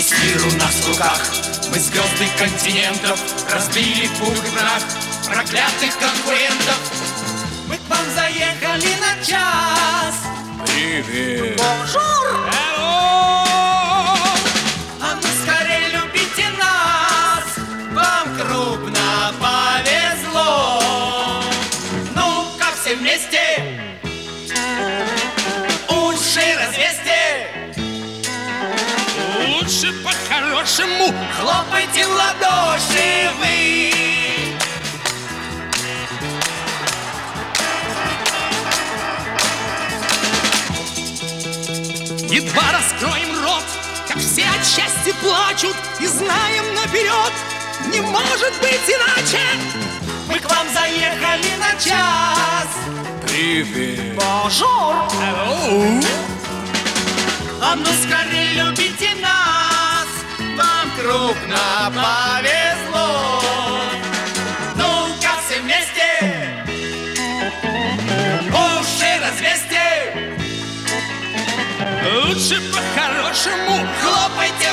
Весь мир у нас в руках, мы звезды континентов, разбили пух и прах проклятых конкурентов. Мы к вам заехали на час. Привет. Бонжур. А ну скорее любите нас, вам крупно повезло. Ну-ка все вместе уши развесьте. Лучше по-хорошему Хлопайте в ладоши вы. едва раскроем рот, как все от счастья плачут, и знаем наперед, не может быть иначе. Мы к вам заехали на час. Привет. Бонжур. Hello. А ну скорее любите нас, вам крупно повезло. Ну-ка все вместе уши развесьте. Лучше по-хорошему Хлопайте